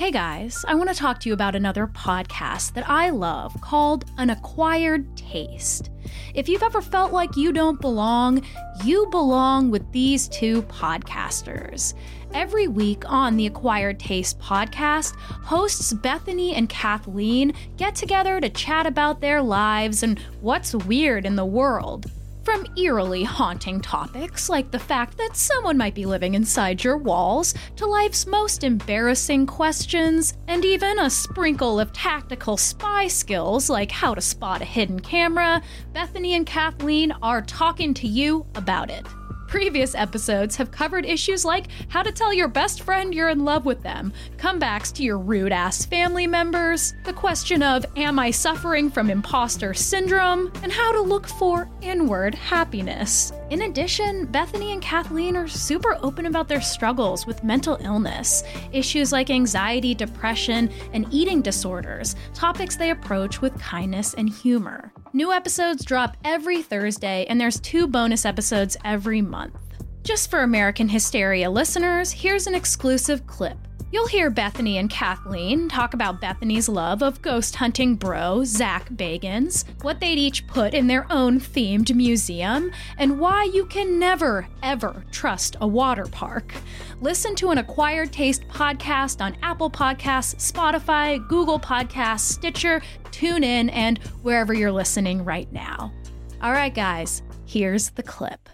Hey guys, I want to talk to you about another podcast that I love called An Acquired Taste. If you've ever felt like you don't belong, you belong with these two podcasters. Every week on the Acquired Taste podcast, hosts Bethany and Kathleen get together to chat about their lives and what's weird in the world. From eerily haunting topics like the fact that someone might be living inside your walls, to life's most embarrassing questions, and even a sprinkle of tactical spy skills like how to spot a hidden camera, Bethany and Kathleen are talking to you about it. Previous episodes have covered issues like how to tell your best friend you're in love with them, comebacks to your rude-ass family members, the question of am I suffering from imposter syndrome, and how to look for inward happiness. In addition, Bethany and Kathleen are super open about their struggles with mental illness, issues like anxiety, depression, and eating disorders, topics they approach with kindness and humor. New episodes drop every Thursday, and there's 2 bonus episodes every month. Just for American Hysteria listeners, here's an exclusive clip. You'll hear Bethany and Kathleen talk about Bethany's love of ghost hunting bro Zach Bagans, what they'd each put in their own themed museum, and why you can never, ever trust a water park. Listen to an Acquired Taste podcast on Apple Podcasts, Spotify, Google Podcasts, Stitcher, TuneIn, and wherever you're listening right now. All right, guys, here's the clip.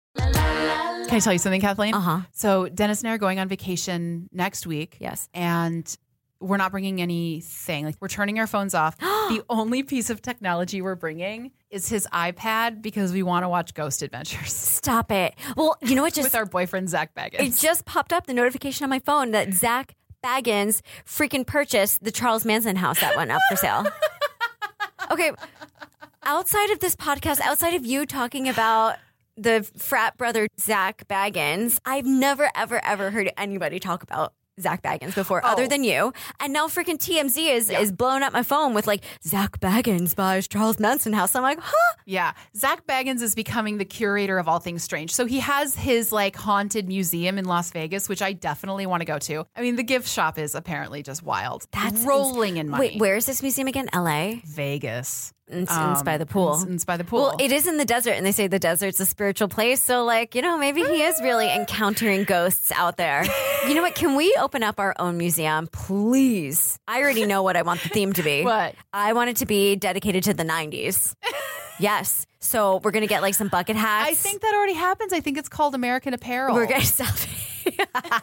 Can I tell you something, Kathleen? Uh-huh. So Dennis and I are going on vacation next week. Yes. And we're not bringing anything. Like, we're turning our phones off. The only piece of technology we're bringing is his iPad because we want to watch Ghost Adventures. Stop it. Well, you know what? With our boyfriend, Zach Baggins. It just popped up, the notification on my phone that Zach Baggins freaking purchased the Charles Manson house that went up for sale. Okay. Outside of this podcast, outside of you talking about the frat brother Zach Baggins, I've never, ever, ever heard anybody talk about Zach Baggins before other than you. And now freaking TMZ is blowing up my phone with like, Zach Baggins buys Charles Manson house. I'm like, huh? Yeah. Zach Baggins is becoming the curator of all things strange. So he has his like haunted museum in Las Vegas, which I definitely want to go to. I mean, the gift shop is apparently just wild. That's rolling in money. Wait, where is this museum again? LA? Vegas. It's by the pool. It's by the pool. Well, it is in the desert, and they say the desert's a spiritual place. So, like, you know, maybe he is really encountering ghosts out there. You know what? Can we open up our own museum, please? I already know what I want the theme to be. What? I want it to be dedicated to the 90s. Yes. So we're going to get like some bucket hats. I think that already happens. I think it's called American Apparel. We're going to sell No,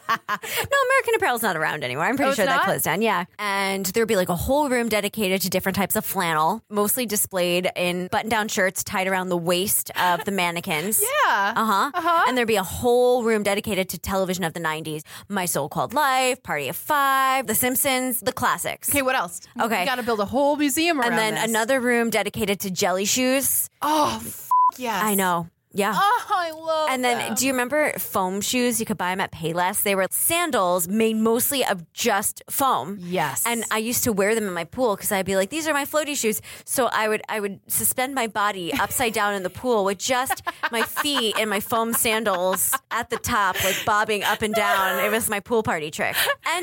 American Apparel's not around anymore. I'm pretty sure that closed down. Yeah. And there'll be like a whole room dedicated to different types of flannel, mostly displayed in button-down shirts tied around the waist of the mannequins. Yeah. And there'll be a whole room dedicated to television of the 90s. My So-Called Life, Party of Five, The Simpsons, the classics. Okay, what else? Okay. You got to build a whole museum around And then this. another room dedicated to jelly shoes. Oh, yes. I know. Yeah. Oh, I love And then, them. do you remember foam shoes? You could buy them at Payless. They were sandals made mostly of just foam. Yes. And I used to wear them in my pool because I'd be like, these are my floaty shoes. So I would suspend my body upside down in the pool with just my feet and my foam sandals at the top, like bobbing up and down. It was my pool party trick.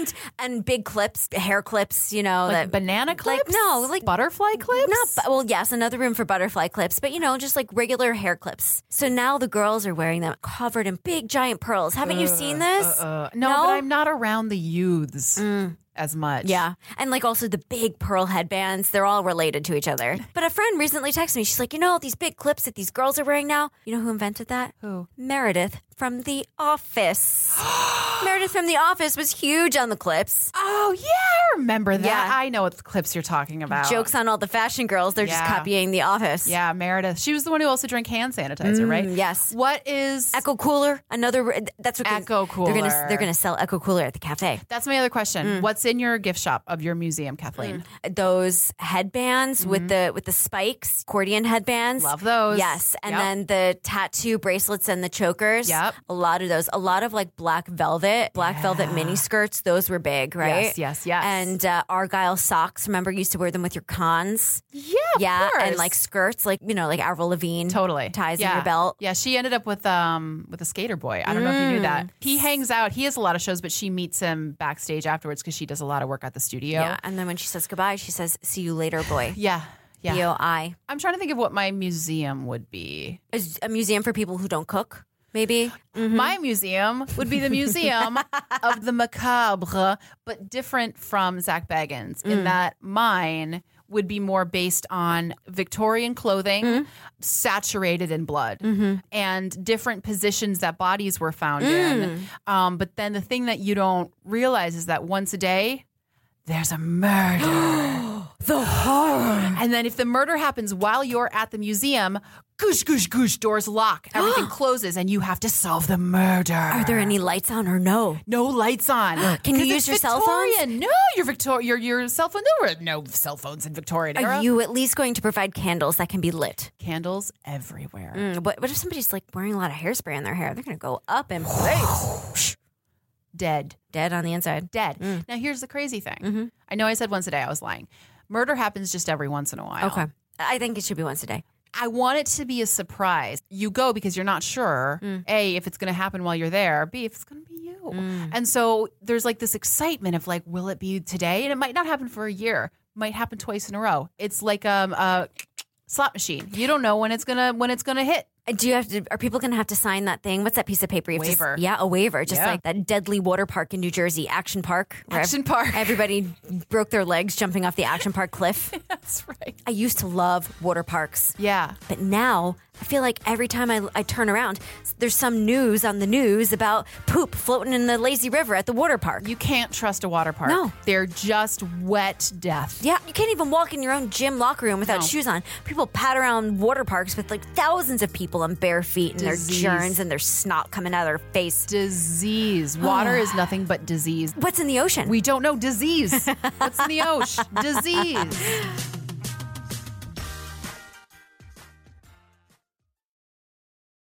And big clips, hair clips, you know. Like banana clips? Like, no, like butterfly clips? well, yes, another room for butterfly clips, but you know, just like regular hair clips. So now the girls are wearing them covered in big giant pearls. Haven't you seen this? No, but I'm not around the youths as much. Yeah. And like also the big pearl headbands, they're all related to each other. But a friend recently texted me. She's like, you know, these big clips that these girls are wearing now, you know who invented that? Who? Meredith from The Office. Meredith from The Office was huge on the clips. Oh, yeah, I remember that. Yeah. I know what the clips you're talking about. Jokes on all the fashion girls. They're just copying The Office. Yeah, Meredith. She was the one who also drank hand sanitizer, right? Yes. What is Echo Cooler? That's what Echo Cooler? They're gonna sell Echo Cooler at the cafe. That's my other question. What's in your gift shop of your museum, Kathleen? Those headbands with the spikes, accordion headbands. Love those. Yes. And Yep. then the tattoo bracelets and the chokers. Yep. A lot of those. A lot of like black velvet mini skirts. Those were big, right? Yes. And Argyle socks. Remember, you used to wear them with your cons. Yeah, of course. And like skirts, like, you know, like Avril Lavigne. Totally. Ties in your belt. Yeah, she ended up with a skater boy. I don't know if you knew that. He hangs out. He has a lot of shows, but she meets him backstage afterwards because she does a lot of work at the studio. Yeah. And then when she says goodbye, she says, see you later, boy. Yeah. Yeah. B-O-I. I'm trying to think of what my museum would be. Is a museum for people who don't cook, maybe? Mm-hmm. My museum would be the Museum of the Macabre, but different from Zach Baggins in that mine would be more based on Victorian clothing, saturated in blood, and different positions that bodies were found in. But then the thing that you don't realize is that once a day, there's a murder. The horror. And then if the murder happens while you're at the museum, goosh, goosh, goosh, doors lock, everything closes, and you have to solve the murder. Are there any lights on or no? No lights on. Can you use your cell phones? No, your cell phone. There were no cell phones in Victorian era. Are you at least going to provide candles that can be lit? Candles everywhere. What if somebody's like wearing a lot of hairspray in their hair? They're going to go up in flames. Dead. Dead on the inside. Dead. Now, here's the crazy thing. I know I said once a day. I was lying. Murder happens just every once in a while. Okay. I think it should be once a day. I want it to be a surprise. You go because you're not sure, A, if it's going to happen while you're there, B, if it's going to be you. And so there's like this excitement of like, will it be today? And it might not happen for a year. It might happen twice in a row. It's like a slot machine. You don't know when it's gonna hit. Do you have to? Are people going to have to sign that thing? What's that piece of paper? You have Waiver. A waiver. Just Yeah. like that deadly water park in New Jersey, Action Park. Where Action Park. Everybody broke their legs jumping off the Action Park cliff. That's right. I used to love water parks. Yeah. But now I feel like every time I turn around, there's some news on the news about poop floating in the lazy river at the water park. You can't trust a water park. No. They're just wet death. Yeah, you can't even walk in your own gym locker room without No. shoes on. People pat around water parks with like thousands of people on bare feet and Disease. their germs and their snot coming out of their face. Disease. Water is nothing but disease. What's in the ocean? We don't know. Disease. What's in the ocean? Disease.